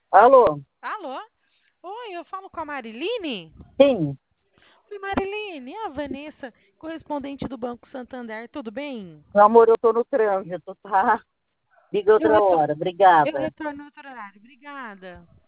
Alô? Alô? Oi, eu falo com a Mariline? Sim, Oi, Mariline, é a Vanessa, correspondente do Banco Santander, tudo bem? meu amor, eu tô no trânsito, tá? Liga Eu, outra reto- hora, eu obrigada. retorno no outro horário, obrigada.